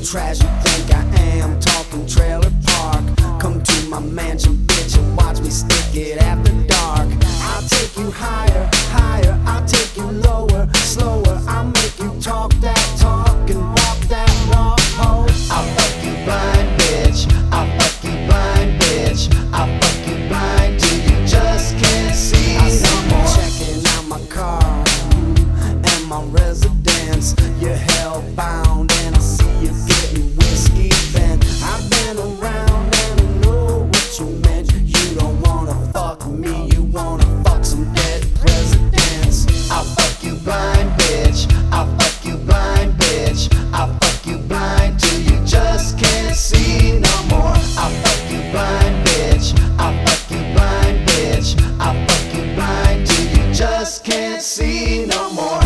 trash you think I am? Talking trailer park. Come to my mansion, bitch, and watch me stick it after dark. I'll take you higher, higher. I'll take you lower, slower. I'll make you talk that talk and walk that walk. Ho, I'll fuck you blind, bitch. I'll fuck you blind, bitch. I'll fuck you blind till you just can't see no more. Checking out my car and my residence. You're hellbound and I see you getting whiskey bent. I've been around and I know what you meant. You don't wanna fuck me, you wanna fuck some dead presidents. I'll fuck you blind, bitch. I'll fuck you blind, bitch. I'll fuck you blind till you just can't see no more. I'll fuck you blind, bitch. I'll fuck you blind, bitch. I'll fuck you blind till you just can't see no more.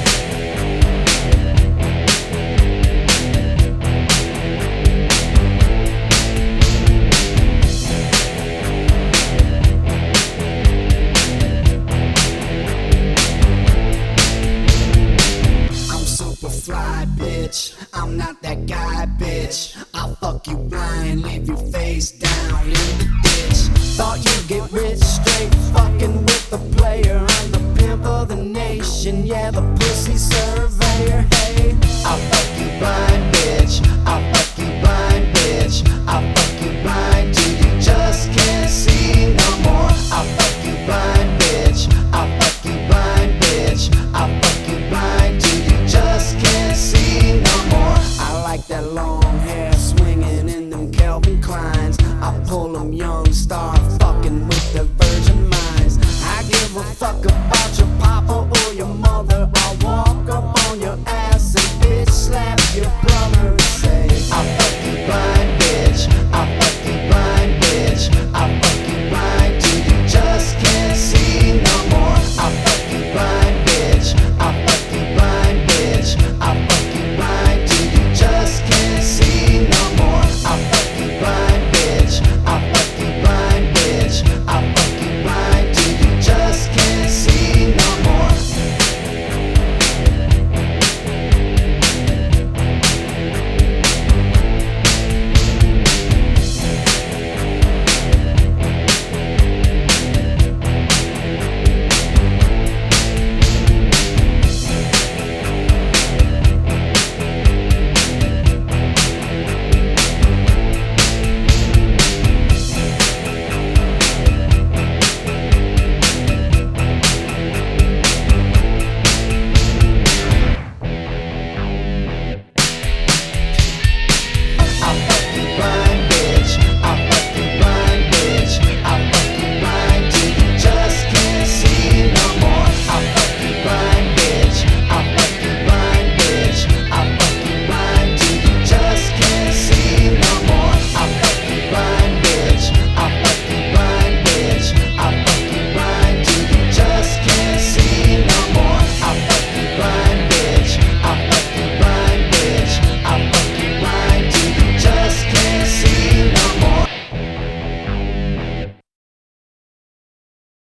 Fly, bitch, I'm not that guy, bitch. I'll fuck you blind, leave you face down in the ditch. Thought you'd get rich straight fucking with the player. I'm the pimp of the nation, yeah, the pussy surveyor. Hey, I'll fuck you blind, bitch. I'll fuck you blind, bitch. I'll fuck you blind till you just can't see no more. I'll fuck you blind, bitch. I'll fuck you blind, bitch. I'll fuck you blind till you just can't see no more. I like that long hair swinging in them Calvin Kleins. I pull them young, start fucking with the virgin minds. I give a fuck about